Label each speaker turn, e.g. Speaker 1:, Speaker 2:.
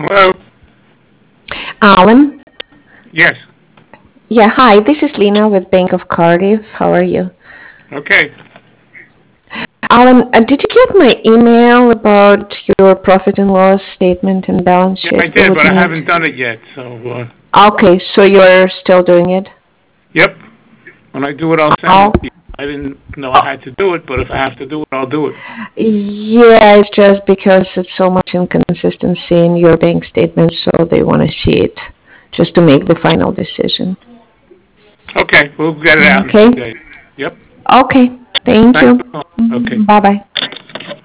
Speaker 1: Hello?
Speaker 2: Alan?
Speaker 1: Yes.
Speaker 2: Yeah, hi, this is Lena with Bank of Cardiff. How are you?
Speaker 1: Okay.
Speaker 2: Alan, did you get my email about your profit and loss statement and balance
Speaker 1: Yeah, I
Speaker 2: sheet we're
Speaker 1: did, but I
Speaker 2: looking
Speaker 1: haven't
Speaker 2: at?
Speaker 1: done it yet. So,
Speaker 2: Okay, so you're still doing it?
Speaker 1: yep. When I do it, I'll send it
Speaker 2: Oh,
Speaker 1: to you. I didn't know I had to do it, but if I have to do it, I'll do it.
Speaker 2: yeah, it's just because it's so much inconsistency in your bank statement, so they want to see it just to make the final decision.
Speaker 1: Okay, we'll get it out in a
Speaker 2: Okay?
Speaker 1: few days. Yep.
Speaker 2: Okay, thank
Speaker 1: Thanks
Speaker 2: you.
Speaker 1: for calling. Okay.
Speaker 2: Bye bye.